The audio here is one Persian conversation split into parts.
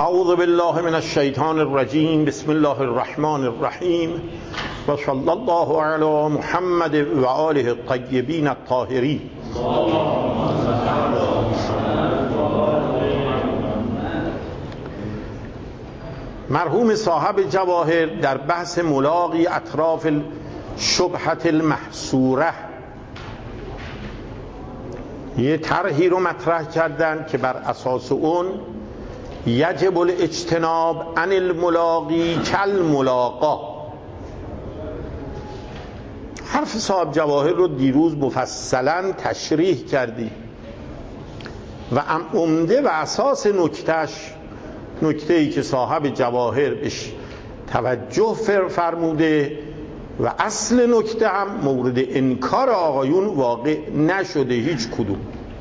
اعوذ بالله من الشیطان الرجیم. بسم الله الرحمن الرحیم و صلی الله علی محمد و آله الطیبین الطاهرین. مرحوم صاحب جواهر در بحث ملاقی اطراف شبهة المحصوره یه طرحی رو مطرح کردن که بر اساس اون یجب الاجتناب عن الملاقی کالملاقا. حرف صاحب جواهر رو دیروز مفصلا تشریح کردی و عمده و اساس نکته‌ای که صاحب جواهر بهش توجه فرموده و اصل نکته هم مورد انکار آقایون واقع نشده هیچ کدوم،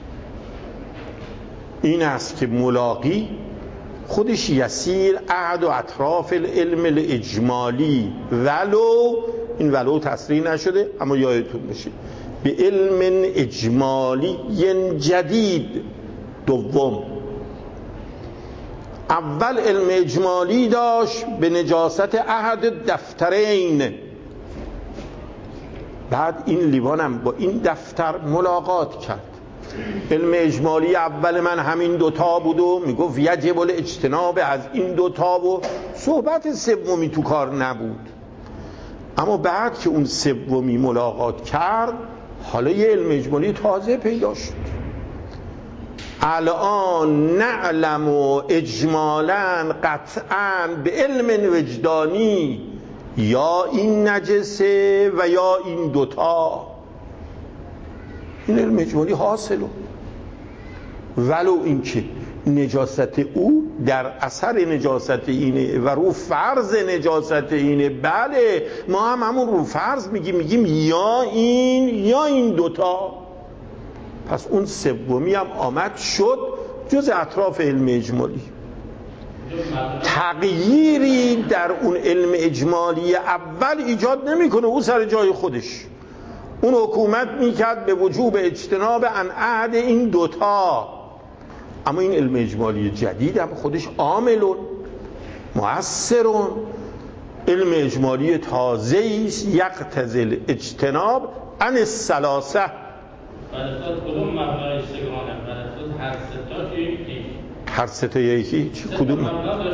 این است که ملاقی خودش یسیر احد و اطراف العلم الاجمالی، ولو این ولو تصریح نشده اما یادتون باشه به علم اجمالی جدید. دوم، اول علم اجمالی داشت به نجاست احد دفترین، بعد این لیوانم با این دفتر ملاقات کرد. علم اجمالی اول من همین دوتا بود و میگفت یجب الاجتناب از این دوتا و صحبت سومی تو کار نبود، اما بعد که اون سومی ملاقات کرد حالا یه علم اجمالی تازه پیدا شد. الان نعلم و اجمالا قطعا به علم وجدانی یا این نجسه و یا این دوتا، این علم اجمالی حاصله، ولو اینکه نجاست او در اثر نجاست اینه و رو فرض نجاست اینه. بله ما هم همون رو فرض میگیم یا این دوتا، پس اون سومی هم آمد شد جز اطراف علم اجمالی. تغییری در اون علم اجمالی اول ایجاد نمیکنه، او سر جای خودش اون حکومت میکرد به وجوب اجتناب عن احد این دوتا، اما این علم اجمالی جدید هم خودش عاملون مؤثرون، علم اجمالی تازه‌ای است یقتضی الاجتناب عن الثلاثه. کدوم مبنای سگانه؟ هر سه تا یکی کدوم؟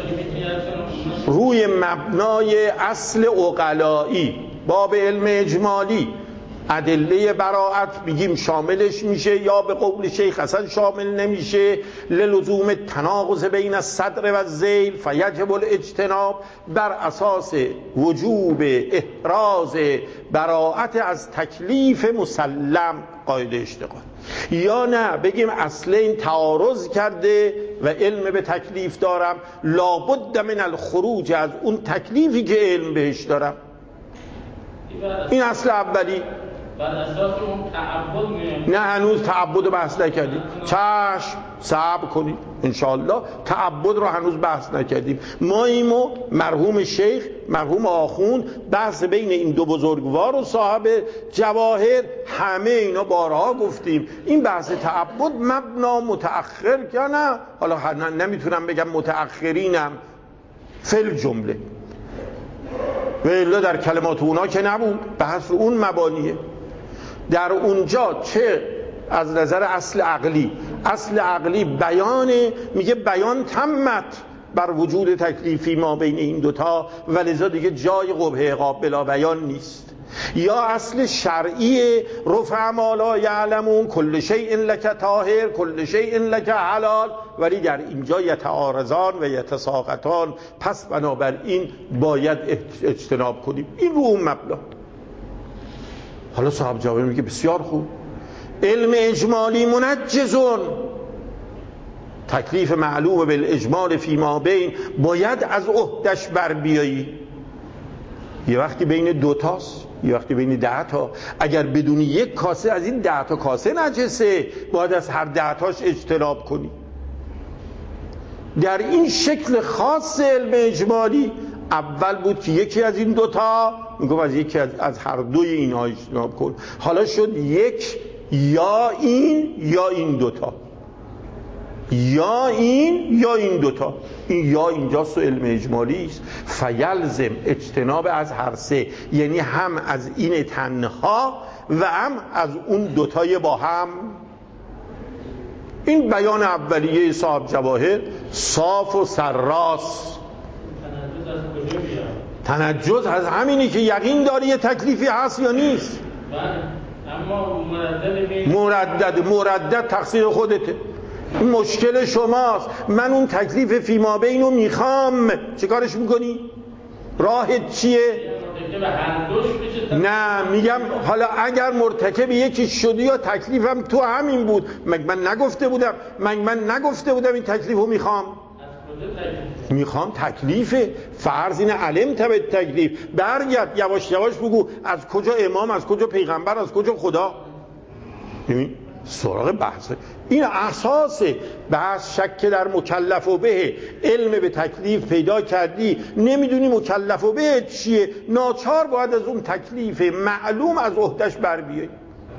روی مبنای اصل عقلایی باب علم اجمالی ادله براءت بگیم شاملش میشه یا به قول شیخ اصلا شامل نمیشه، للزوم تناقض بین الصدر و الذیل فیجب الاجتناب، بر اساس وجوب احراز براءت از تکلیف مسلم قاعده اشتغال، یا نه بگیم اصل این تعارض کرده و علم به تکلیف دارم لابد من الخروج از اون تکلیفی که علم بهش دارم. این اصل اولی. بعد اساس اون تعبد میاد. نه هنوز تعبد رو بحث نکردیم، چشم صبر کنید انشاءالله، تعبد رو هنوز بحث نکردیم. ما ایمو مرحوم شیخ مرحوم آخوند بحث بین این دو بزرگوار و صاحب جواهر همه اینا بارها گفتیم، این بحث تعبد مبنا متأخر که نه، حالا نمیتونم بگم متأخرینم فل جمله و الا در کلمات اونا که نبود، بحث اون مبانیه. در اونجا چه از نظر اصل عقلی بیانه، میگه بیان تمت بر وجود تکلیفی ما بین این دوتا و لذا دیگه جای قبح عقاب بلا بیان نیست. یا اصل شرعی رفع ما لا یعلمون کل شیء لک طاهر کل شیء لک حلال، ولی در اینجا یتعارضان و یتساقطان، پس بنابراین باید اجتناب کنیم. این رو اون مبنا. حالا صاحب جواهر میگه بسیار خوب، علم اجمالی منجزون، تکلیف معلوم بالاجمال فی ما بین باید از عهدش بر بیایی. یه وقتی بین دوتاست یه وقتی بین 10 تا، اگر بدون یک کاسه از این 10 تا کاسه نجسه باید از هر 10 تاش اجتناب کنی. در این شکل خاص علم اجمالی اول بود که یکی از این دوتا میگم از یکی از هر دوی اینها اجتناب کن، حالا شد یک یا این دوتا. یا این یا این دوتا. این یا اینجاست و علم اجمالی است. فیلزم اجتناب از هر سه، یعنی هم از این تنها و هم از اون دوتای با هم. این بیان اولیه صاحب جواهر صاف و سراست. تنجز از همینی که یقین داری یه تکلیفی هست یا نیست. اما مردد تقصیر خودته، مشکل شماست. من اون تکلیف فیما بینو میخوام، چه کارش میکنی؟ راهت چیه؟ نه میگم حالا اگر مرتکب یکی شدی یا تکلیفم تو همین بود، من نگفته بودم این تکلیفو میخوام تکلیف فرض این علم به تکلیف. برگرد یواش یواش بگو از کجا امام، از کجا پیغمبر، از کجا خدا. ببین سراغ بحثه. این اساس بحث. شک در مکلف و به، علم به تکلیف پیدا کردی نمیدونی مکلف و به چیه، ناچار باید از اون تکلیف معلوم از عهدهش بر بیایی.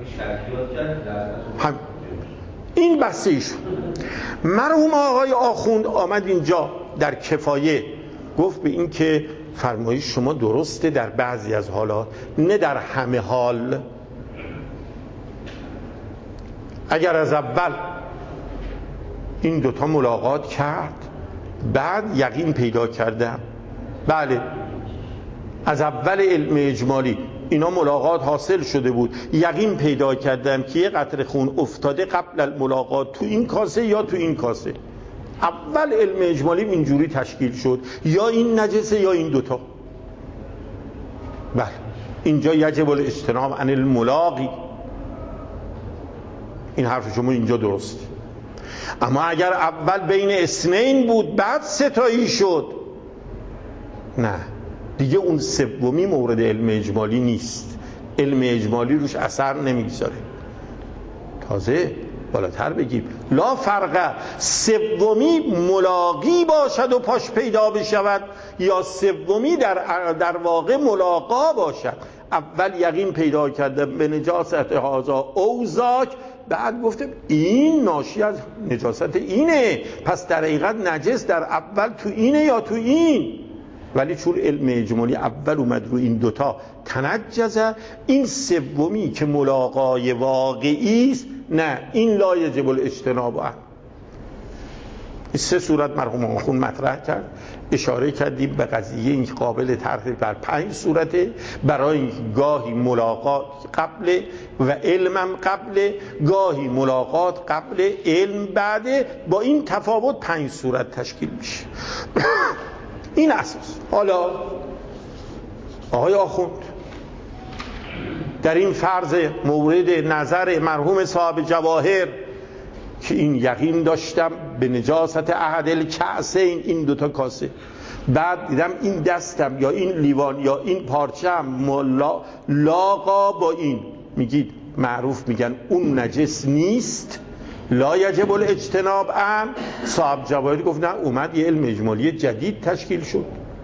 این بحثه ایشون. مرحوم آقای آخوند آمد اینجا در کفایه گفت به این که فرمایش شما درسته در بعضی از حالات، نه در همه حال. اگر از اول این دوتا ملاقات کرد بعد یقین پیدا کردم، بله از اول علم اجمالی اینا ملاقات حاصل شده بود، یقین پیدا کردم که یه قطره خون افتاده قبل الملاقات تو این کاسه یا تو این کاسه، اول علم اجمالی اینجوری تشکیل شد، یا این نجسه یا این دوتا. بله اینجا یجب الاجتناب عن الملاقی. این حرف شما اینجا درست. اما اگر اول بین اثنین بود بعد ستایی شد، نه دیگه اون سومی مورد علم اجمالی نیست، علم اجمالی روش اثر نمیگذاره. تازه بالاتر بگیم لا فرق، سومی ملاقی باشد و پاش پیدا بشود یا سومی در واقع ملاقا باشد. اول یقین پیدا کردم به نجاست هذا اوزاک، بعد گفتم این ناشی از نجاست اینه، پس در حقیقت نجس در اول تو اینه یا تو این. ولی چون علم اجمالی اول اومد رو این دوتا تنجزه، این سومی که ملاقای واقعی است نه، این لا یجب الاجتناب عنه. این سه صورت مرحوم آخوند مطرح کرد. اشاره کردیم به قضیه این قابل طرح بر 5 صورته، برای گاهی ملاقات قبل و علمم قبل، گاهی ملاقات قبل علم بعد، با این تفاوت 5 صورت تشکیل میشه. این اساس. حالا آقای آخوند در این فرض مورد نظر مرحوم صاحب جواهر که این یقین داشتم به نجاست احد الکأسین، این دوتا کاسه، بعد دیدم این دستم یا این لیوان یا این پارچم لاقا با این، میگید معروف میگن اون نجس نیست، لا یجب الاجتناب عنه. صاحب جواهر گفت نه، اومد یه علم اجمالی جدید تشکیل شد.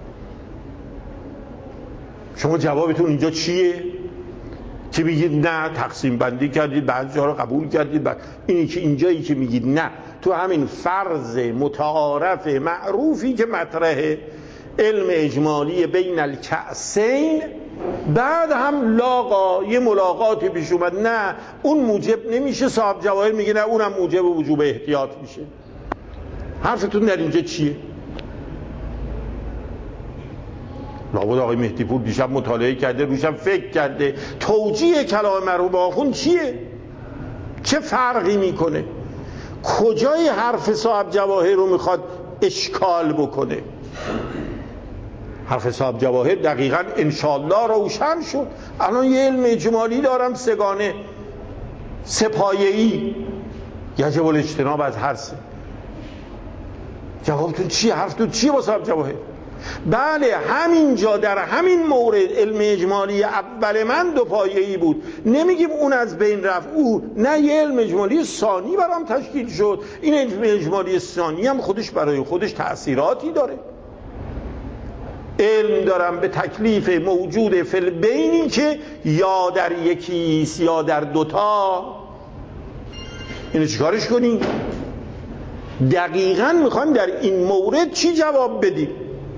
شما جوابتون اینجا چیه؟ که میگید نه تقسیم بندی کردید، بعضی ها رو قبول کردید، اینی که اینجایی که میگید نه، تو همین فرض متعارف معروفی که مطرحه علم اجمالی بین الکأسین، بعد هم لاقا یه ملاقاتی پیش اومد، نه اون موجب نمیشه. صاحب جواهر میگه نه اونم موجب وجوب احتیاط میشه. حرفتون در اینجا چیه؟ لابد آقای مهدی پور دیشب مطالعه کرده، روشم فکر کرده توجیه کلام مرحوم آخوند چیه؟ چه فرقی میکنه؟ کجای حرف صاحب جواهر رو میخواد اشکال بکنه؟ حرف صاحب جواهر دقیقاً انشاءالله روشن شد. الان یه علم اجمالی دارم سگانه، سپایه‌ای، یجب الاجتناب از هر سه. جوابتون چیه؟ حرفتون چیه با صاحب جواهر؟ بله همینجا در همین مورد علم اجمالی اول من دو پایه‌ای بود، نمیگیم اون از بین رفت، او نه، یه علم اجمالی ثانی برام تشکیل شد. این علم اجمالی ثانی هم خودش برای خودش تأثیراتی داره. علم دارم به تکلیف موجود فی البینی که یا در یکیست یا در دوتا. اینو چیکارش کنیم؟ دقیقاً میخوان در این مورد چی جواب بدیم.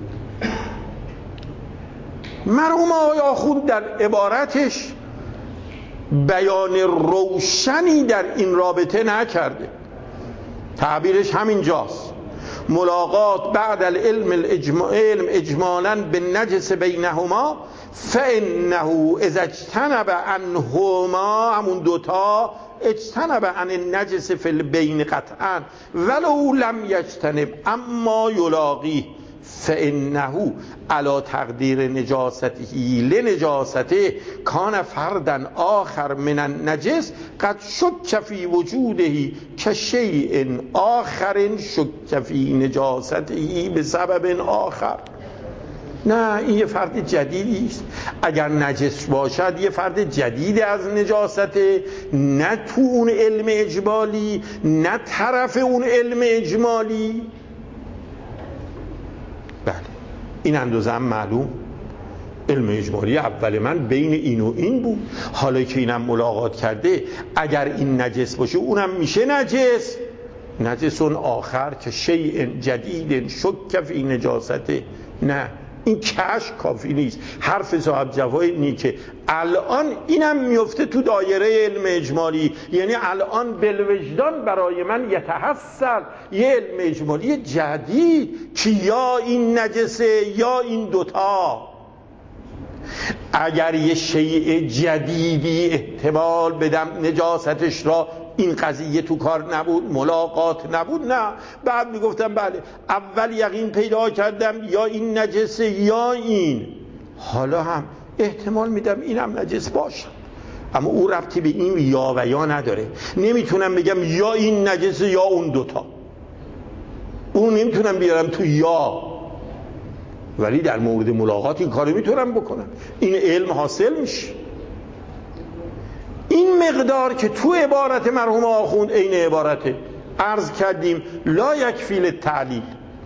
مرحوم آقای آخوند در عبارتش بیان روشنی در این رابطه نکرده. تعبیرش همینجاست: ملاقات بعد العلم اجمالا بالنجس بینهما فانه اذا اجتنب عنهما، همون دوتا، اجتنب عن النجس فی البین قطعا ولو لم یجتنب اما یلاقی فانه علی تقدیر نجاسته لنجاسته کان فردا آخر من النجس قد شک فی وجوده کشیء آخر شک فی نجاسته بسبب آخر. نه، این یه فرد جدیدی است. اگر نجس باشد یه فرد جدید از نجاسته، نه تو اون علم اجمالی، نه طرف اون علم اجمالی. بله، این اندازه هم معلوم. علم اجمالی اول من بین این و این بود، حالا که اینم ملاقات کرده اگر این نجس باشه اونم میشه نجس. نجس اون آخر که شیء جدید شک فی نجاسته. نه، این کشف کافی نیست. حرف صاحب جوای نیکه. الان اینم میفته تو دایره علم اجمالی، یعنی الان بالوجدان برای من یتحصل یه علم اجمالی جدید که یا این نجسه یا این دوتا. اگر یه شیء جدیدی احتمال بدم نجاستش را، این قضیه تو کار نبود، ملاقات نبود، نه، بعد میگفتم بله اول یقین پیدا کردم یا این نجسه یا این، حالا هم احتمال میدم اینم نجس باشه، اما او ربطی به این یا و یا نداره. نمیتونم بگم یا این نجسه یا اون دوتا، اون نمیتونم بیارم تو یا، ولی در مورد ملاقات این کارو میتونم بکنم. این علم حاصل میشه. این مقدار که تو عبارت مرحوم آخوند عین عبارته. عرض کردیم لا یکفی للتعلیل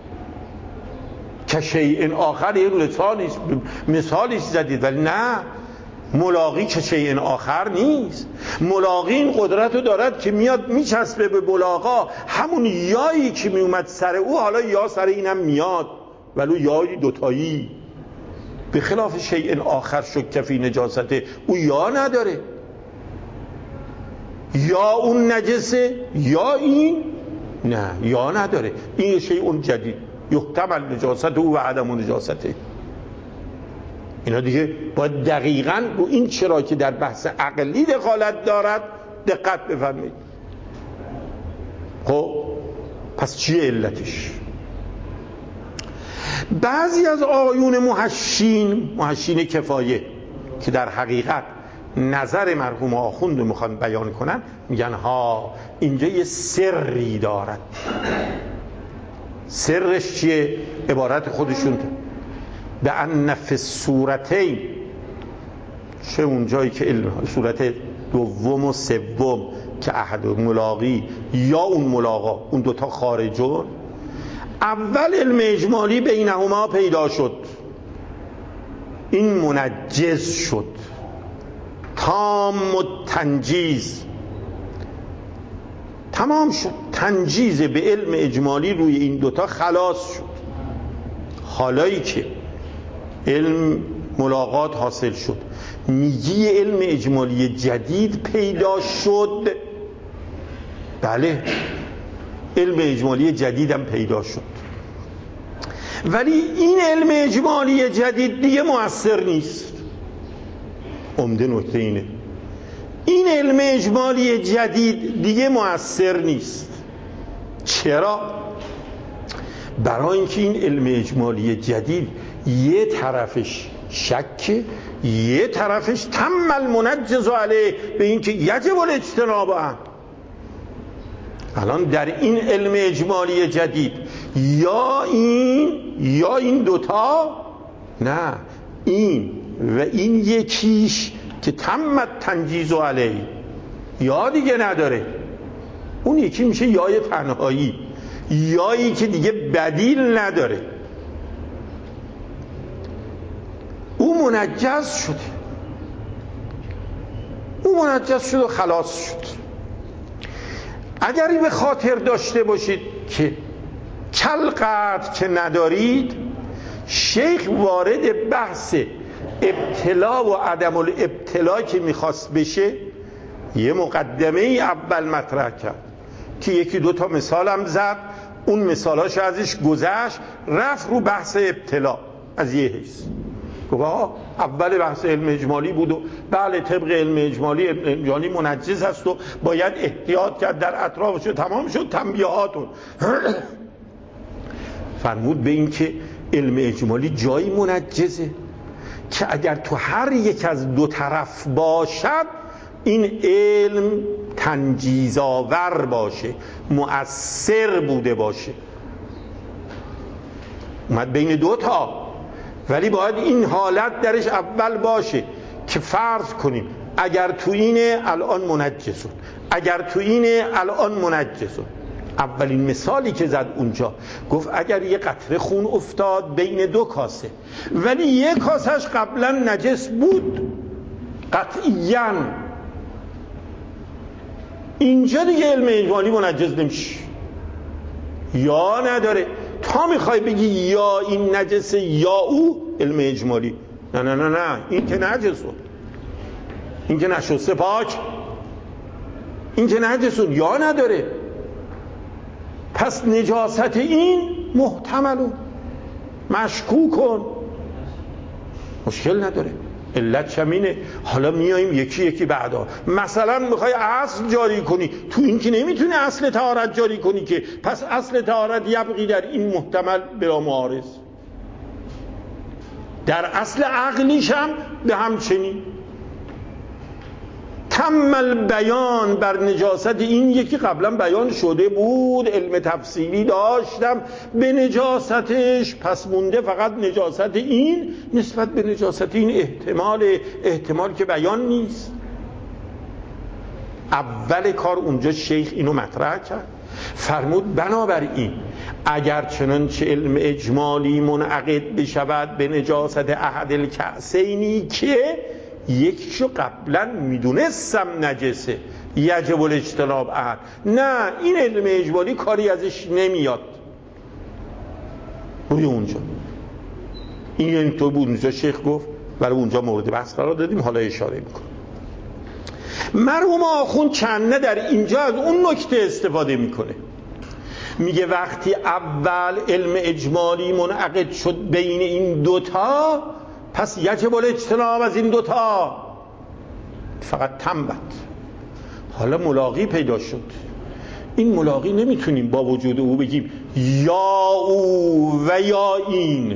که شیء آخر، یه مثالیش زدید، ولی نه، ملاقی که شیء آخر نیست. ملاقی این قدرت رو دارد که میاد میچسبه به ملاقا، همون یایی که میومد سر او حالا یا سر اینم میاد، ولو یایی دوتایی، به خلاف شیء آخر شک فی نجاسته، او یا نداره، یا اون نجسه یا این، نه، یا نداره. این شیء جدید یحتمل نجاسته و عدم نجاسته. اینا دیگه باید دقیقاً رو این چرا که در بحث عقلی دخالت دارد دقت بفرمایید. خب پس چیه علتش؟ بعضی از آقایون محشین کفایه که در حقیقت نظر مرحوم آخوند رو میخوان بیان کنن، میگن ها اینجا یه سری دارد. سرش چیه؟ عبارت خودشون به ان فی الصورتین، چه اون جایی که علم صورت دوم و سوم که احد ملاقی یا اون ملاقا، اون دوتا خارجون، اول علم اجمالی بینهما پیدا شد، این منجز شد، تام تنجیز، تمام شد، تنجیز به علم اجمالی روی این دوتا خلاص شد. حالایی که علم ملاقات حاصل شد، میگی علم اجمالی جدید پیدا شد. بله، علم اجمالی جدیدم پیدا شد، ولی این علم اجمالی جدید دیگه مؤثر نیست. عمده نکته اینه، این علم اجمالی جدید دیگه مؤثر نیست. چرا؟ برای اینکه این علم اجمالی جدید یه طرفش شکه، یه طرفش تم المنجز علیه به اینکه یجب الاجتناب عنه. الان در این علم اجمالی جدید یا این دوتا، نه، این و این یکیش که تمت تنجیز علیه، یا دیگه نداره. اون یکی میشه یای تنهایی، یایی که دیگه بدیل نداره. او منجز شده، او منجز شد و خلاص شد. اگری به خاطر داشته باشید که کلقت که ندارید، شیخ وارد بحث ابتلا و عدم الابتلا که میخواست بشه یه مقدمه ای اول مطرح کرد که یکی دو تا مثالم زد، اون مثالاش ازش گذشت، رفت رو بحث ابتلا از یه حیث. گفت اول بحث علم اجمالی بود و بله طبق علم اجمالی منجز هست و باید احتیاط کرد در اطرافش. تمام شد تنبیهاتون. فرمود به این که علم اجمالی جایی منجزه که اگر تو هر یک از دو طرف باشد این علم تنجیزآور باشه، مؤثر بوده باشه. اومد بین دو تا، ولی باید این حالت درش اول باشه که فرض کنیم اگر تو اینه الان منجزون، اگر تو اینه الان منجزون. اولین مثالی که زد اونجا گفت اگر یه قطره خون افتاد بین دو کاسه ولی یک کاسهش قبلا نجس بود قطعیاً، اینجا دیگه علم اجمالی منجز نمیشه. یا نداره، تا میخوای بگی یا این نجسه یا او، علم اجمالی نه نه نه نه، این که نجسون، این که نشسته پاک، این که نجسون، یا نداره. پس نجاست این محتملون، مشکوکن، مشکل نداره. علت چمینه. حالا میاییم یکی یکی بعدا. مثلا میخوای اصل جاری کنی، تو این که نمیتونی اصل طهارت جاری کنی که، پس اصل طهارت یبقی در این محتمل بلا معارض. در اصل عقلیش هم به همچنین. تم البیان بر نجاست این یکی قبلا بیان شده بود، علم تفصیلی داشتم به نجاستش، پس مونده فقط نجاست این نسبت به نجاست این احتمال که بیان نیست. اول کار اونجا شیخ اینو مطرح کرد، فرمود بنابراین اگر چنانچه علم اجمالی منعقد بشود به نجاست احد الکأسینی که یکیشو قبلا میدونستم نجسه یجب الاجتناب عنه، نه این علم اجمالی کاری ازش نمیاد. روی اونجا این اینطور بود. اونجا شیخ گفت، برای اونجا مورد بحث قرار دادیم، حالا اشاره میکنم. مرحوم آخوند چنه در اینجا از اون نکته استفاده میکنه، میگه وقتی اول علم اجمالی منعقد شد بین این دوتا، پس یجب الاجتناب از این دوتا، فقط تنبت. حالا ملاقی پیدا شد، این ملاقی نمیتونیم با وجود او بگیم یا او و یا این،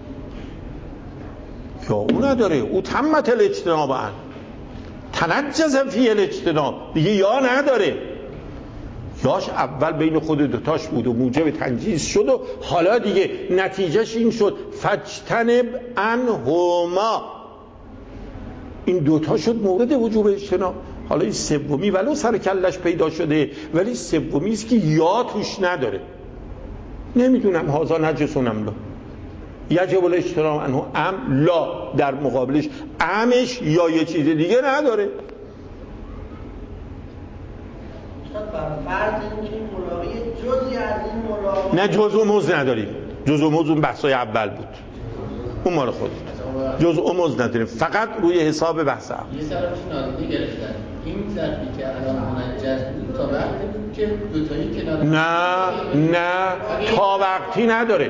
یا او نداره، او تمت الاجتناب عن تنجز فی الاجتناب، دیگه یا نداره. یاش اول بین خود دوتاش بود و موجب تنجیز شد و حالا دیگه نتیجهش این شد فجتنب عنهما، این دوتا شد مورد وجوب اجتناب. حالا این سومی ولو سر کلش پیدا شده، ولی سومی است که یا توش نداره. نمیدونم هازا نجسونم لا یجب الاجتناب عنه ام لا، در مقابلش امش یا یه چیز دیگه نداره. فرض این که ملاقی جزئی از این ملاقی، نه جز و موز نداریم. جز و موز اون بحثای اول بود، اون مال خود. جز و موز نداریم، فقط روی حساب بحث اول. یه طرفش نادیده گرفتن این ظرفی که الان منجز بود تا وقتی بود که دوتایی کنار. نه تا وقتی نداره.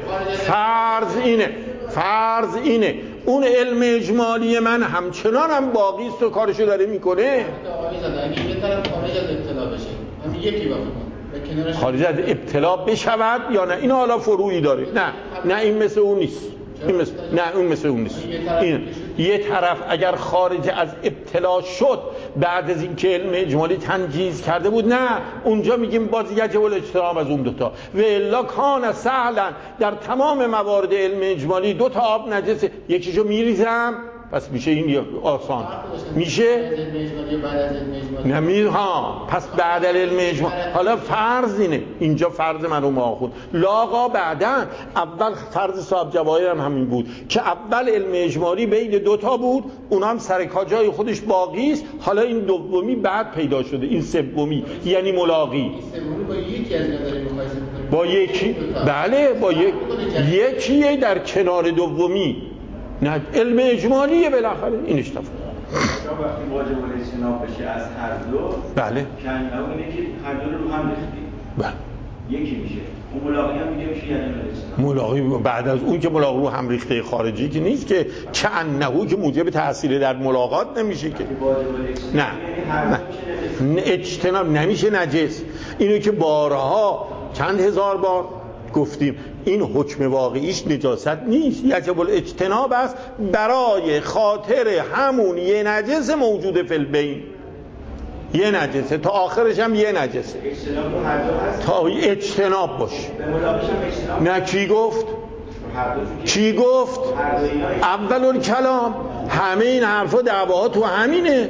فرض اینه اون علم اجمالی من همچنان هم باقی است و کارشو داره میکنه. اگه یه طرف خارج از ابتلا بشه، همین یکی باقی خارج از ابتلا بشود یا نه، این حالا فروعی داره. نه این مثل اون نیست. اون مثل اون نیست. این یه طرف اگر خارج از ابتلا شد بعد از اینکه علم اجمالی تنجیز کرده بود، نه اونجا میگیم باز یجب الاجتناب از اون دوتا. و الا کان سهلا، در تمام موارد علم اجمالی دوتا آب نجسه، یکیشو میریزم پس میشه این آسان میشه. نمیر ها پس بعد علم اجمالی. حالا فرض اینه، اینجا فرض مرحوم آخوند لاغا بعدن، اول فرض صاحب جواهر هم همین بود که اول علم اجمالی بین دوتا بود، اونا هم سر جای خودش باقی است. حالا این دومی بعد پیدا شده، این سومی یعنی ملاقی. این سومی با یکی از اینا داریم مقایسه می‌کنیم با یکی، بله با یکیه در کنار دومی، نه علم اجمالیه بالاخره اینش تفاوت. وقتی واجب الاجتناب بشه از هر دو، بله کنه اینه که هر دو رو هم ریختی، بله یکی میشه، اون ملاقی هم میگه میشه یعنی الاجتناب. ملاقی بعد از اون که ملاقی رو هم ریخته خارجی که نیست که چنهو که موجب تأثیر در ملاقات نمیشه که. نه نه اجتناب نمیشه نجس. اینو که بارها چند هزار بار گفتیم، این حکم واقعیش نجاست نیست، یجب الاجتناب است برای خاطر همون یه نجس موجود فی البین، یه نجسه تا آخرش هم یه نجسه، اجتناب رو هر دو هست تا اجتناب باشه. به ملاقیش هم اجتناب نه کی گفت؟ کی گفت؟ اول کلام همه این حرفا دعواها تو همینه.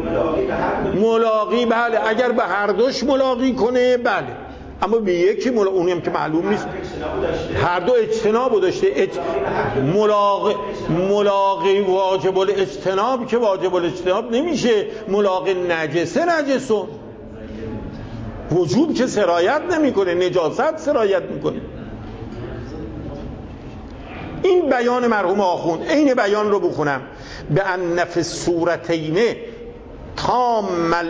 ملاقی بله اگر به هر دوش ملاقی کنه بله، اما به یکی اونی هم که معلوم نیست. هر دو اجتنابو داشته. ملاقی واجب الاجتناب که واجب الاجتناب نمیشه، ملاقی نجسه نجسون، وجوب که سرایت نمیکنه، نجاست سرایت میکنه. این بیان مرحوم آخوند، این بیان رو بخونم: به ان فی الصورتین تام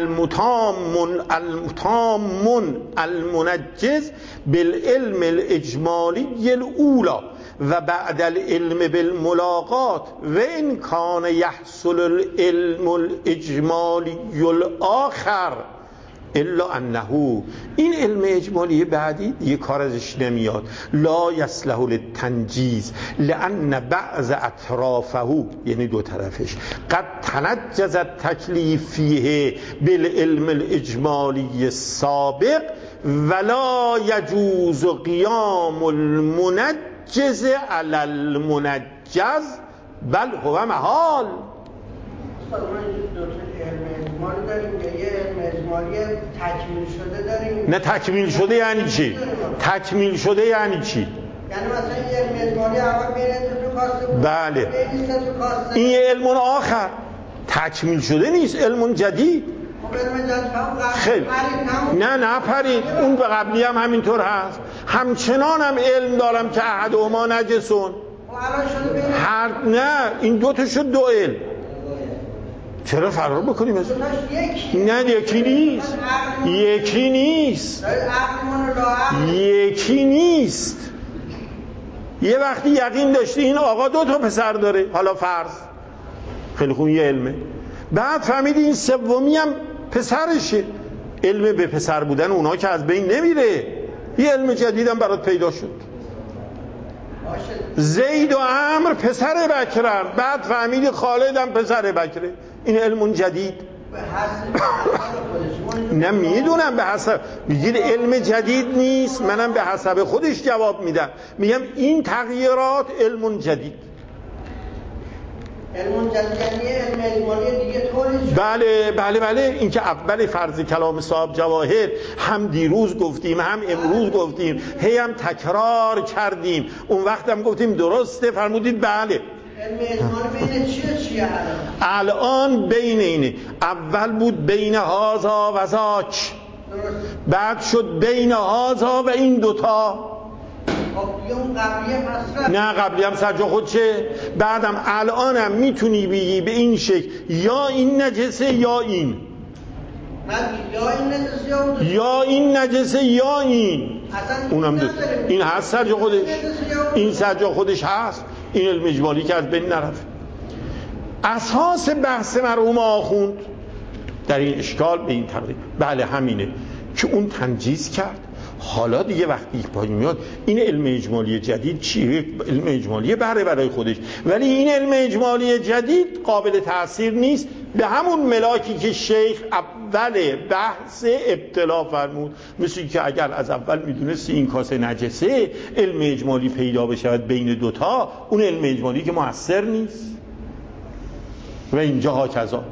المنجز بالعلم الاجمالی الاولا و بعد العلم بالملاقات و ان کان یحصل العلم الاجمالی الاخر الا انه، این علم اجمالی بعدی دیگه کار ازش نمیاد، لا یصلح للتنجیز لان بعض اطرافه، یعنی دو طرفش، قد تنجز التکلیف فیه بالعلم الاجمالی السابق ولا یجوز قیام المنجز علی المنجز بل هو محال. اجمالی داریم که یه علم اجمالی تکمیل شده داریم. نه تکمیل شده یعنی چی؟ تکمیل شده یعنی چی؟ یعنی مثلا یه علم اجمالی اول بین دو کاسه بود، بله بین سه تا کاسه، این یه علم آخر تکمیل شده نیست، علم جدید. خب علم جدید هم خیلی نه پرید، اون به قبلی هم همینطور هست. همچنان هم علم دارم که احدهما نجسون. الان شده بین هر نه این دو تا شد دو علم. چرا فرار بکنیم از نه یکی نیست، یکی نیست، یکی نیست. یه وقتی یقین داشتی این آقا دو تا پسر داره، حالا فرض خیلی خوب یه علمه، بعد فهمیدی این سومی هم پسرشه، علم به پسر بودن اونا که از بین نمیره، یه علم جدیدم برات پیدا شد. زید و عمرو پسر بکرن، بعد فهمیدی خالد هم پسر بکره، این علم جدید. نه میدونم به حسب، میگید علم جدید نیست، منم به حسب خودش جواب میدم، میگم این تغییرات علم جدید. علم جدید یعنی علم اجمالی دیگه طوری. بله این که اول فرض کلام صاحب جواهر هم دیروز گفتیم هم امروز گفتیم، هی هم تکرار کردیم، اون وقت هم گفتیم درسته، فرمودید بله. علم اجمالی بین چیه الان بین اینه، اول بود بین هازا و زاک، بعد شد بین هازا و این دوتا. نه قبلی هم سر جا خودشه، بعدم الانم میتونی بگی به این شکل یا این نجسه یا این، یا این نجسه یا این، اونم دو. این هست سر جا خودش، این سر جا خودش هست، این علم اجمالی که از بین نرفت. اساس بحث مرحوم آخوند در این اشکال به این تقریب بله همینه که اون تنجیز کرد. حالا دیگه وقتی پایین میاد این علم اجمالی جدید چیه؟ علم اجمالی برای خودش، ولی این علم اجمالی جدید قابل تأثیر نیست به همون ملاکی که شیخ اول بحث ابتلا فرمود، مثل که اگر از اول میدونستی این کاسه نجسه، علم اجمالی پیدا بشود بین دوتا، اون علم اجمالی که مؤثر نیست. و اینجا ها کذا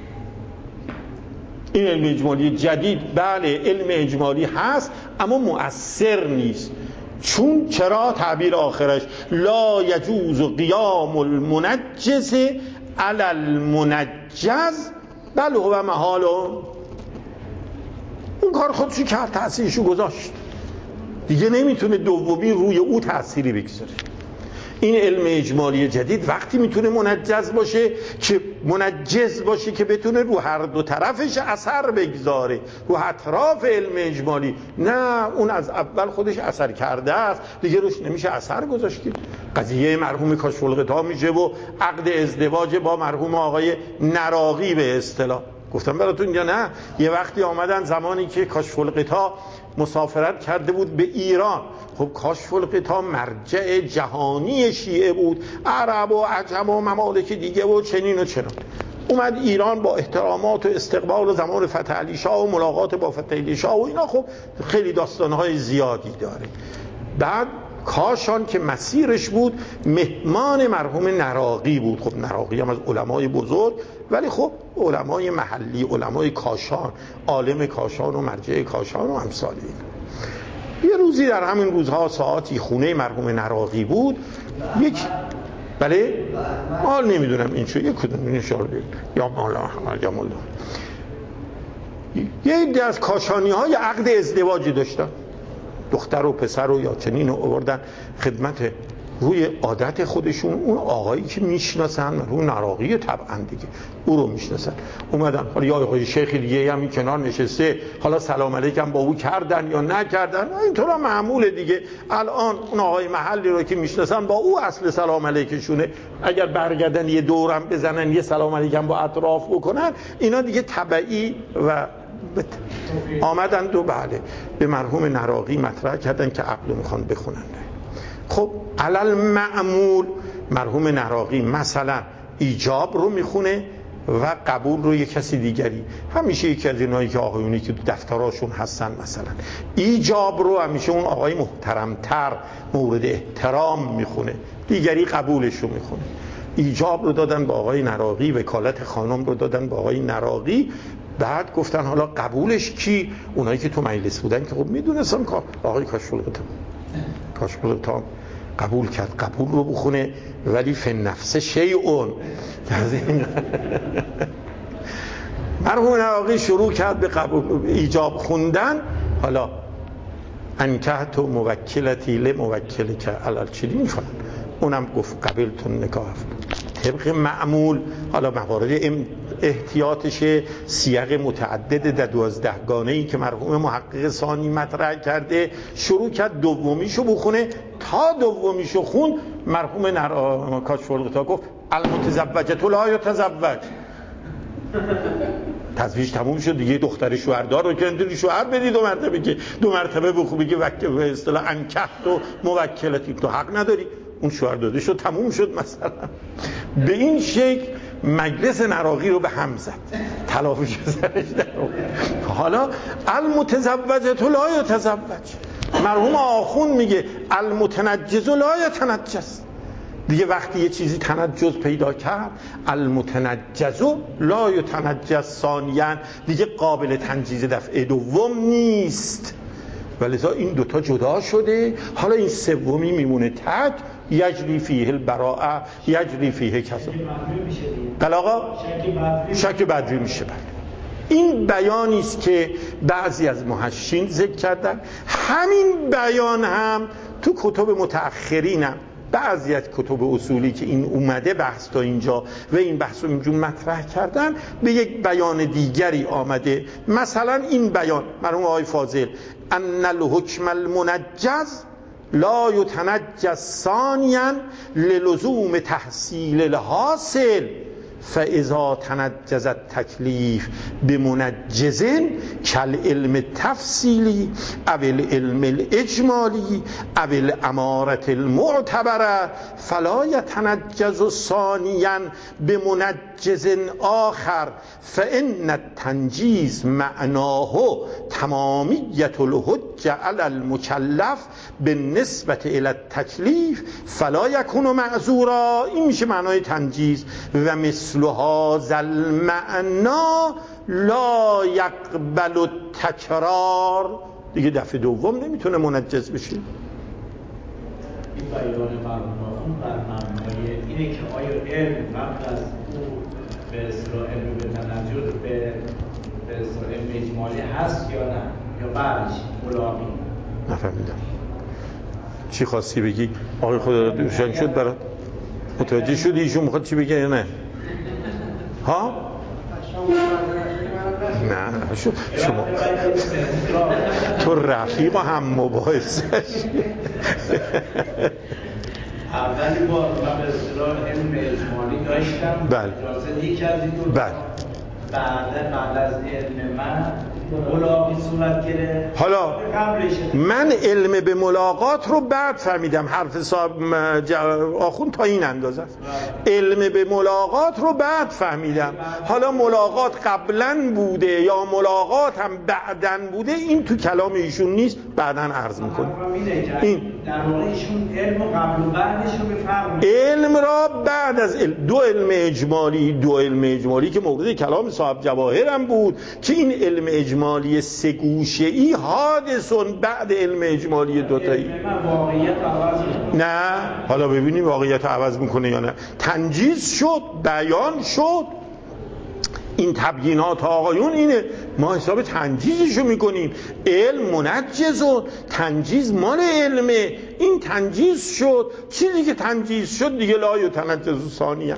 این علم اجمالی جدید بله علم اجمالی هست اما مؤثر نیست. چون چرا؟ تعبیر آخرش لا یجوز قیام المنجز علی المنجز بل هو محال. اون کار خودشو کرد، تأثیرشو گذاشت، دیگه نمیتونه دومی روی او تأثیری بگذاره. این علم اجمالی جدید وقتی میتونه منجز باشه که بتونه رو هر دو طرفش اثر بگذاره، رو اطراف علم اجمالی. نه، اون از اول خودش اثر کرده است، دیگه روش نمیشه اثر گذاشتید. قضیه مرحوم کاشف الغطا میشه و عقد ازدواج با مرحوم آقای نراقی به اصطلاح. گفتم براتون یا نه، یه وقتی آمدن زمانی که کاشف الغطا مسافرت کرده بود به ایران. خب کاشف الغطا مرجع جهانی شیعه بود، عرب و عجم و ممالک دیگه و چنین و چنان. اومد ایران با احترامات و استقبال زمان فتح علی شاه و ملاقات با فتح علی شاه و اینا. خب خیلی داستانهای زیادی داره. بعد کاشان که مسیرش بود مهمان مرحوم نراقی بود. خب نراقی هم از علمای بزرگ، ولی خب علمای محلی، علمای کاشان، عالم کاشان و مرجع کاشان و امثال این. یه روزی در همین روزها ساعتی خونه مرحوم نراقی بود. یک بله حال نمیدونم این چه، یک کدوم این اشاره یا مولا یا مولا یه عده از کاشانی های عقد ازدواجی داشتن، دختر و پسر و یا چنین رو آوردن خدمت. روی عادت خودشون اون آقایی که میشناسن، روی نراقی طبعا دیگه او رو میشناسن، اومدن حالا یا آقای شیخ دیگه هم این کنار نشسته، حالا سلام علیکم با او کردن یا نکردن، اینطور هم معموله دیگه. الان اون آقای محلی رو که میشناسن با او اصل سلام علیکشونه، اگر برگردن یه دورم بزنن یه سلام علیکم با اطراف بکنن، اینا دیگه طبیعی و آمدن و بله به مرحوم نراقی مطرح کردن که عقد میخوان بخونن. خب علل معمول مرحوم نراقی مثلا ایجاب رو میخونه و قبول رو یک کسی دیگری. همیشه یکی از اینایی که آقایونی که دفتراشون هستن مثلا ایجاب رو همیشه اون آقای محترمتر مورد احترام میخونه، دیگری قبولش رو میخونه. ایجاب رو دادن با آقای نراقی، وکالت خانم رو دادن با آقای نراقی. بعد گفتن حالا قبولش کی؟ اونایی که تو مجلس بودن که خب میدونستن که آقای کاشف الغطا قبول کرد، قبول رو بخونه، ولی فی النفس شیئون. مرحوم نراقی شروع کرد به قبول ایجاب خوندن. حالا انکحت موکلتی لموکلک علل چنین فلان، اونم گفت قبلتون نکاح. طبق معمول حالا موارد احتیاطش سیاق متعدد در 12 گانه‌ای که مرحوم محقق ثانی مطرح کرده، شروع کرد دومیشو بخونه. تا دومیشو خون مرحوم کاشف الغطا گفت المتزوجة لا یتزوج. تزویج تموم شد دیگه، دختر شوهردار رو که اندونی شوهر بدی دو مرتبه بگی به اصطلاح انکحت و موکلتی، تو حق نداری، اون شوهر داده شد تموم شد مثلا. به این شکل مجلس نراقی رو به هم زد، تلافیش سرش در آورد. حالا المتزوجة لا یتزوج، مرحوم آخوند میگه المتنجز لا یتنجس. دیگه وقتی یه چیزی تنجز پیدا کرد، المتنجز لا یتنجس ثانیاً، دیگه قابل تنجیز دفعه دوم نیست. ولذا این دوتا جدا شده. حالا این سومی میمونه تک، یجری فیه البراءه یجری فیه کذا. بله آقا شک بدوی میشه. بله این بیانی است که بعضی از محشین ذکر کردن. همین بیان هم تو کتب متأخرینم، بعضی از کتب اصولی که این اومده بحث تا اینجا و این بحث رو اینجور مطرح کردن، به یک بیان دیگری آمده. مثلا این بیان مرحوم آقای فاضل ان الحکم المنجز لا یتنجز ثانیا للزوم تحصیل الحاصل فاذا تنجز التکلیف بمنجز کالعلم التفصیلی او العلم الاجمالی او الامارة المعتبره فلا یتنجز ثانیا بمنجز آخر فان التنجیز معناه تمامیت الحجه علی المکلف بالنسبه الی التکلیف فلا یکون معذورا. این میشه معنای تنجیز. و مثل هذا المعنا لا یقبل التکرار، دیگه دفعه دوم نمیتونه منجز بشه. این بیان مرحوم بر مبنای اینه که آیا علم قبل از اون به اصطلاح علم به تنجز به اصطلاح علم اجمالی هست یا نه، یا بعدش ملاقی؟ نفهمیدم. چی خواستی بگی؟ آقای خدا روشن شد برات؟ متوجه شدی ایشون میخواد چی بگه یا نه؟ ها؟ نه شما تو رفیق و هم مباحثش. اولی بار من به اصطلاح علم اجمالی داشتم. بله. یکی از این دو بله. بعد از علم من ملاقی صورت گرفت. حالا من علم به ملاقات رو بعد فهمیدم، حرف صاحب آخوند تا این اندازه است. علم به ملاقات رو بعد فهمیدم. حالا ملاقات قبلا بوده یا ملاقات هم بعدن بوده، این تو کلام ایشون نیست، بعداً عرض میکنیم. این در واقع ایشون علم و قبل و بعدش رو بفرمایید. علم را بعد از دو علم اجمالی که مورد کلام صاحب جواهر هم بود که این علم اجمالی سه گوشه‌ای حادثون بعد علم اجمالی دوتایی. نه حالا ببینیم واقعیت عوض میکنه یا نه. تنجیز شد، بیان شد. این تبیینات آقایون اینه، ما حساب تنجیزشو میکنیم. علم منجز و تنجیز مال علمه. این تنجیز شد، چیزی که تنجیز شد دیگه لا یتنجز ثانیه.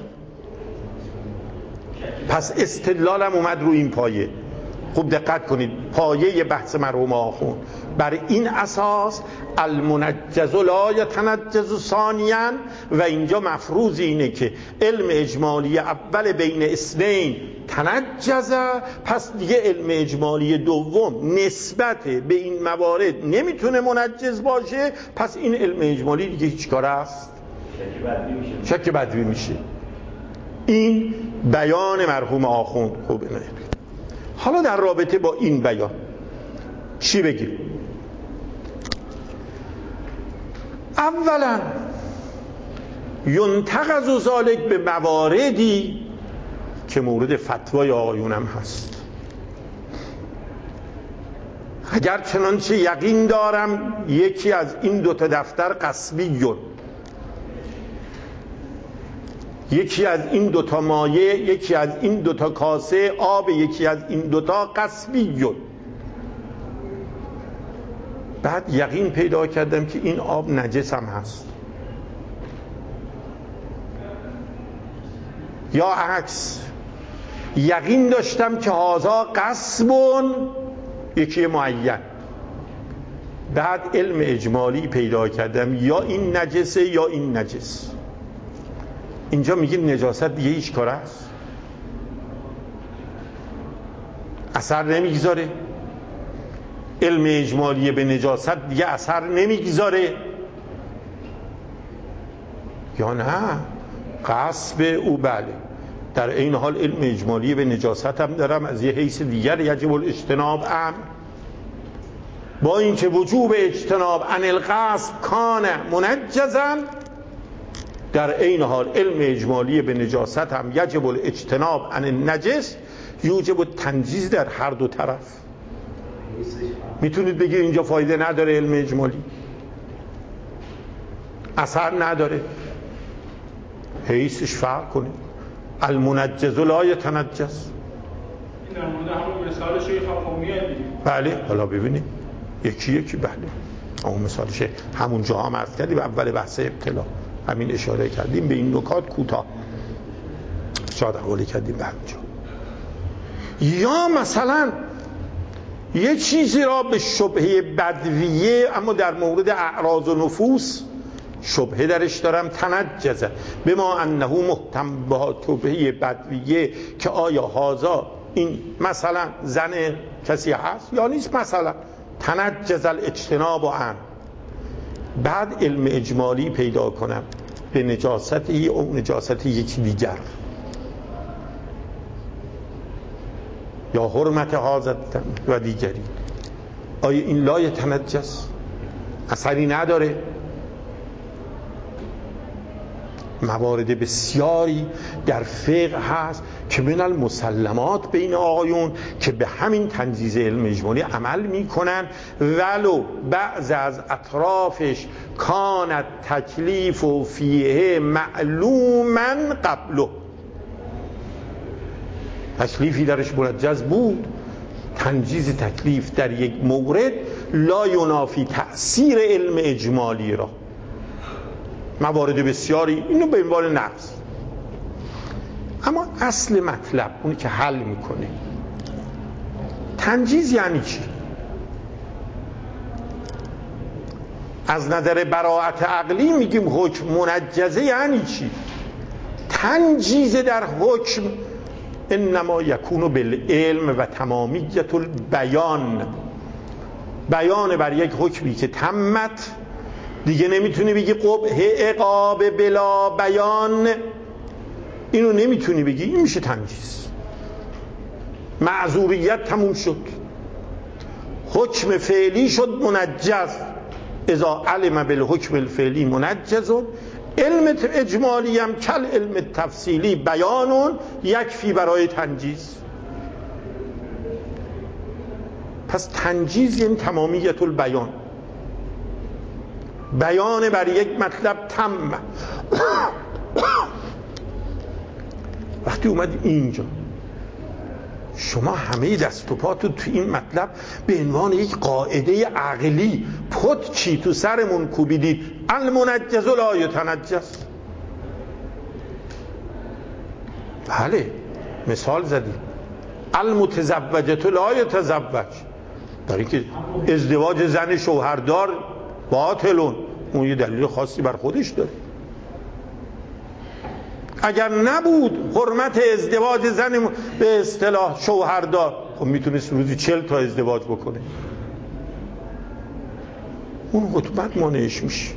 پس استدلالم اومد رو این پایه. خوب دقت کنید، پایه بحث مرحوم آخوند بر این اساس المنجز لا یتنجز ثانیا، و اینجا مفروض اینه که علم اجمالی اول بین اثنین تنجزه، پس دیگه علم اجمالی دوم نسبت به این موارد نمیتونه منجز باشه، پس این علم اجمالی دیگه هیچ کار است، شک بدوی میشه. این بیان مرحوم آخوند. خوبه نه؟ حالا در رابطه با این بیان چی بگیم؟ اولا ینتقض ذالک به مواردی که مورد فتوای آقایونم هست. اگر چنانچه یقین دارم یکی از این دوتا دفتر قصبیون، یکی از این دوتا مایه، یکی از این دوتا کاسه آب، یکی از این دوتا قصبیون، بعد یقین پیدا کردم که این آب نجس هم هست، یا عکس یقین داشتم که هازا قصبون، یکی معین، بعد علم اجمالی پیدا کردم یا این نجسه یا این نجس. اینجا میگیم نجاست دیگه هیچ کار است، اثر نمیگذاره. علم اجمالی به نجاست دیگه اثر نمیگذاره یا نه؟ قصب او بله، در این حال علم اجمالی به نجاست هم دارم از یه حیث دیگر یجب الاجتناب ام، با اینکه وجوب اجتناب عن القصب کان منجزا، در این حال علم اجمالی به نجاست هم یجب الاجتناب عن النجس یوجب التنجیز در هر دو طرف. میتونید بگید اینجا فایده نداره، علم اجمالی اثر نداره، حیثش فرق کنه. المنجز لا یتنجز. این در مورد همون مثال شیخ قومیه دیگه. بله حالا ببینید یکی بله اون مثال شیخ همون جا هم عرض کردیم اول بحث ابتلا، همین اشاره کردیم به این نکات کوتاه شاید حواله کردیم به همینجا. یا مثلا یه چیزی را به شبهه بدویه، اما در مورد اعراض و نفوس شبهه درش دارم، تنجزه بما انه محتم با شبهه بدویه که آیا هازا این مثلا زن کسی هست یا نیست، مثلا تنجز الاجتناب عن، بعد علم اجمالی پیدا کنم به نجاستی او نجاستی یکی دیگر، یا حرمت حاضر و دیگری، آیا این لا یتنجس اثری نداره؟ موارد بسیاری در فقه هست که من المسلمات بین آقایون که به همین تنجیز علم اجمالی عمل میکنن، ولو بعض از اطرافش کانت تکلیف و فیه معلوما قبله، تکلیفی درش منجز بود، تنجیز تکلیف در یک مورد لا ینافی تأثیر علم اجمالی را. موارد بسیاری اینو به عنوان نقص. اما اصل مطلب اونی که حل میکنه تنجیز یعنی چی؟ از نظر براعت عقلی میگیم حکم منجزه یعنی چی؟ تنجیز در حکم انما یکون بالعلم و تمامیت البیان، بیان بر یک حکمی که تمت، دیگه نمیتونی بگی قبح عقاب بلا بیان، اینو نمیتونی بگی، این میشه تنجیز. معذوریت تموم شد، حکم فعلی شد منجز. اذا علم بالحکم الفعلی منجز، علم اجمالی هم کل علم تفصیلی بیانون یکفی برای تنجیز. پس تنجیز یعنی تمامیت البیان، بیان بر یک مطلب تم. وقتی اومد اینجا شما همه دست و پاتو تو این مطلب به عنوان یک قاعده عقلی پت چی تو سرمون کوبیدید، المنجز لا یتنجس. بله مثال زدید، المتزوجه لا یتزوج، در این که ازدواج زن شوهردار باطلون، اون یه دلیل خاصی بر خودش داره. اگر نبود حرمت ازدواج زن به اصطلاح شوهردار، خب میتونست روزی 40 تا ازدواج بکنه، اون حکومت مانعش میشه،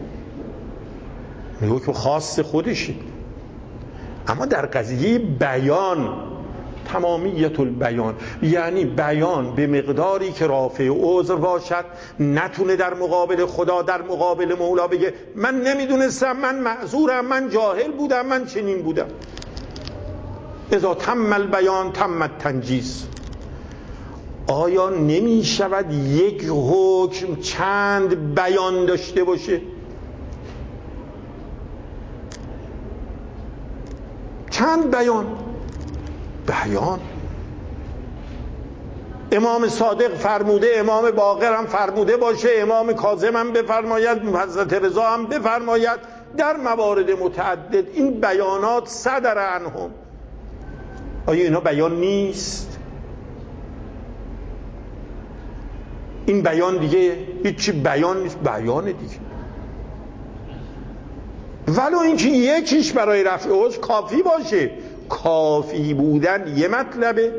حکم خاص خودشه. اما در قضیه بیان تمامیت البیان یعنی بیان به مقداری که رافع عذر باشد، نتونه در مقابل خدا، در مقابل مولا بگه من نمیدونستم، من معذورم، من جاهل بودم، من چنین بودم. اذا تم البیان تم التنجیز. آیا نمی شود یک حکم چند بیان داشته باشه؟ چند بیان. امام صادق فرموده، امام باقر هم فرموده باشه، امام کاظم هم بفرماید، حضرت رضا هم بفرماید، در موارد متعدد این بیانات صدر عنهم. آیا اینا بیان نیست؟ این بیان دیگه هیچی بیان نیست، بیانه دیگه. ولو اینکه یکیش برای رفع عذر کافی باشه. کافی بودن یه مطلبه،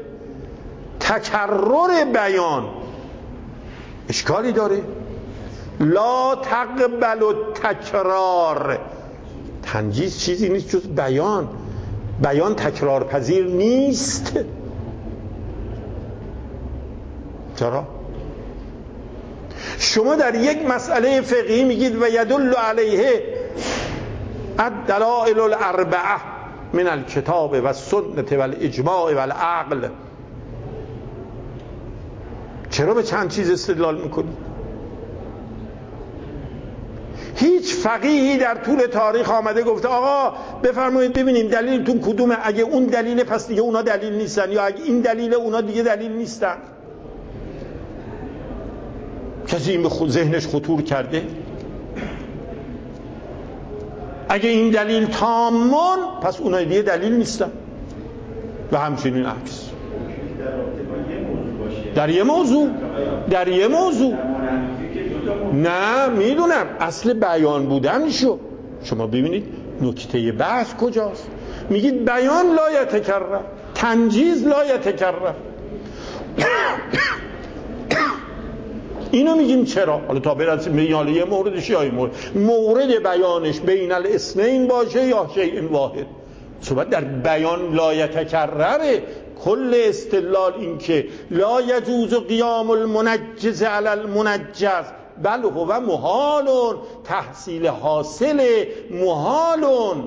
تکرر بیان اشکالی داره. لا تقبل التکرار. تنجیز چیزی نیست جز بیان. بیان تکرار پذیر نیست. چرا؟ شما در یک مسئله فقهی میگید و یدل علیه الدلائل الاربعه من الکتاب و السنة و الاجماع و العقل. چرا به چند چیز استدلال میکنید؟ هیچ فقیهی در طول تاریخ آمده گفته آقا بفرمایید ببینیم دلیلتون کدومه، اگه اون دلیله پس دیگه اونا دلیل نیستن، یا اگه این دلیله اونا دیگه دلیل نیستن. کسی این به ذهنش خطور کرده؟ اگه این دلیل تامون پس اونای دیگه دلیل نیستن و همچنین عکس. در یه موضوع نه میدونم اصل بیان بودنشو. شما ببینید نکته بحث کجاست. میگید بیان لا یتکرر، تنجیز لا یتکرر. اینو میگیم چرا؟ حالا تا برسیم به یه موردش یا مورد بیانش بین الاثنین باشه یا شیء واحد. صحبت در بیان لا یتکرره. کل استدلال این که لا یجوز قیام المنجز علی المنجز بل هو محال، تحصیل حاصل محال. قبلا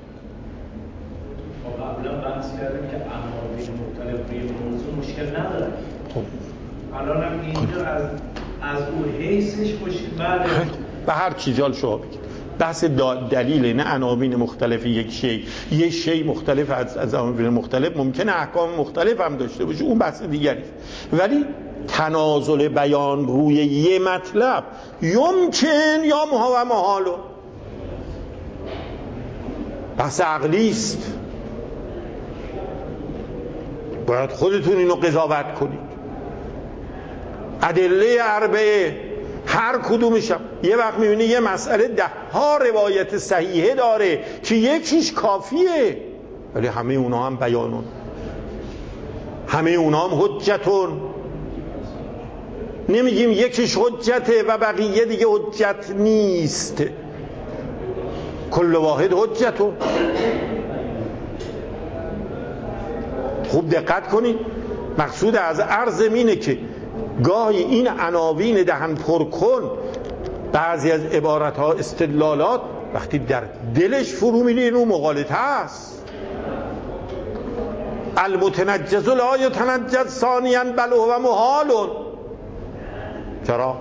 بحث کردیم که عناوین مختلف روی موضوع مشکل نداره. الان هم اینجا از اون حیثش مشکل به هر چیزی حال شما بگید. بحث دلیل نه عناوین مختلف یک شی مختلف از عناوین مختلف ممکنه احکام مختلف هم داشته باشه، اون بحث دیگری. ولی تنازل بیان روی یه مطلب یمکن یا محال. بحث عقلی است، باید خودتون اینو قضاوت کنید. ادله اربعه هر کدومشم یه وقت میبینی یه مسئله 10 روایت صحیحه داره که یکیش کافیه، ولی همه اونا هم بیانون، همه اونا هم حجتون. نمیگیم یکیش حجته و بقیه دیگه حجت نیست، کل واحد حجتون. خوب دقت کنید، مقصود از عرض اینه که گاهی این عناوین دهن پر کن، بعضی از عبارت ها استدلالات وقتی در دلش فرو میری اینو مغالطه است. المتنجز لا یتنجز ثانیا بل هو محال. چرا؟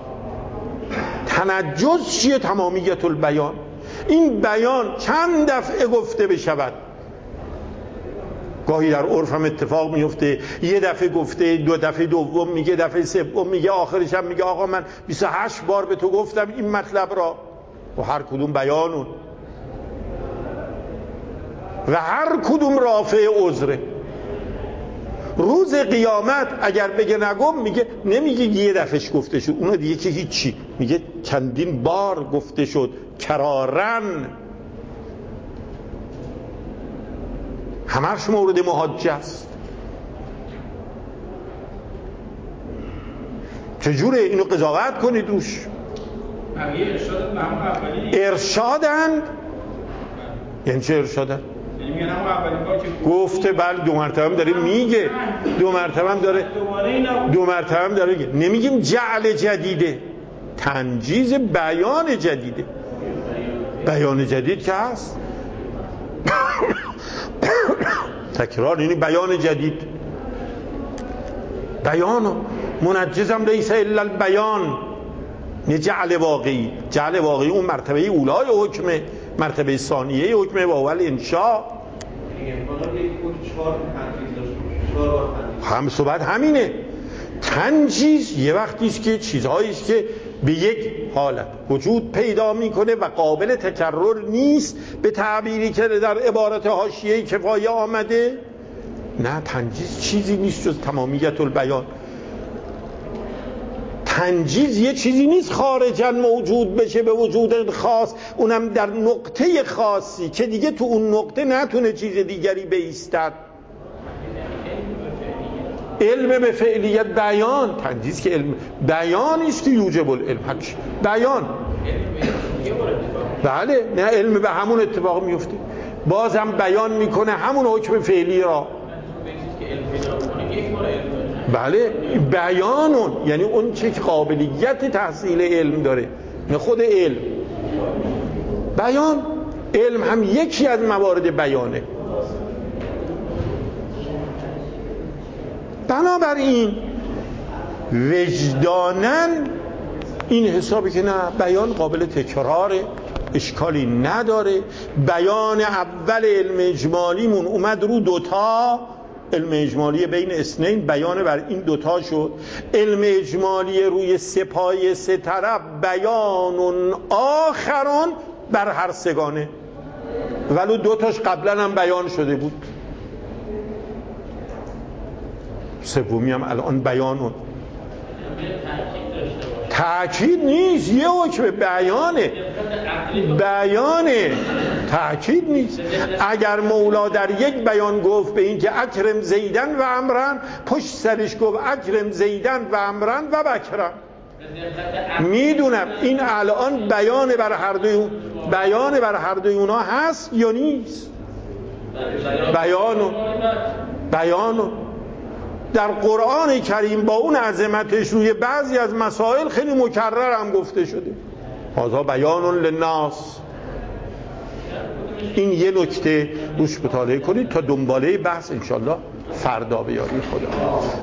تنجز چیه؟ تمامیت البیان. این بیان چند دفعه گفته بشود، گاهی در عرفم اتفاق میفته یه دفعه گفته، 2 دفعه دوم میگه، دفعه سوم میگه، آخرش هم میگه آقا من 28 بار به تو گفتم این مطلب را، و هر کدوم بیانون و هر کدوم رافع عذره. روز قیامت اگر بگه نگم، میگه نمیگه یه دفعهش گفته شد، اونو دیگه که هیچی، میگه چندین بار گفته شد کرارن، همه‌اش مورد محاجه است. چجوره؟ اینو قضاوت کنید روش. ارشادند یعنی چه ارشادند؟ گفته بله 2 مرتبه هم داره میگه، 2 مرتبه هم داره، 2 مرتبه هم داره میگه. نمیگیم جعل جدیده، تنجیز بیان جدیده. بیان جدید که هست تکرار، یعنی بیان جدید. بیان منجزم لیس الا البیان، نه جعل واقعی. جعل واقعی اون مرتبه اولای حکمه، مرتبه ثانیه حکمه و اول انشاء. هم صحبت همینه. تنجیز یه وقتیست که چیزهاییست که به یک حالت وجود پیدا میکنه و قابل تکرر نیست، به تعبیری که در عبارت حاشیه‌ای کفایه آمده. نه، تنجیز چیزی نیست جز تمامیت البیان. تنجیز یه چیزی نیست خارجاً موجود بشه به وجود خاص، اونم در نقطه خاصی که دیگه تو اون نقطه نتونه چیز دیگری بایستد. علم به فعلیت بیان، تنجیز که علم بیانی است که یوجب العلم. بیان بله، نه علم به همون اتفاق میفته، بازم بیان میکنه همون حکم فعلی را. بله، بیانون یعنی اون چه قابلیت تحصیل علم داره، نه خود علم. بیان، علم هم یکی از موارد بیانه. بنابراین وجدانن این حسابی که نه، بیان قابل تکراره، اشکالی نداره. بیان اول علم اجمالیمون اومد رو 2 تا، علم اجمالی بین اثنین، بیان بر این 2 تا شد. علم اجمالی روی 3 پایه 3 طرف، بیان آخران بر هر سگانه، ولو 2 تاش قبلا هم بیان شده بود، سومی هم الان بیانون. تأکید نیست، یه حکم بیانه، بیانه، تأکید نیست. اگر مولا در یک بیان گفت به این که اکرم زیدن و امرن، پشت سرش گفت اکرم زیدن و امرن و بکرن، میدونم این الان بیان بر هر دوی، بیان بر هر دوی اونا هست یا نیست؟ بیانو در قرآن کریم با اون عظمتش روی بعضی از مسائل خیلی مکرر هم گفته شده، هذا بیان للناس. این یه نکته روش مطالعه کنید تا دنباله بحث انشالله فردا به یاری خدا.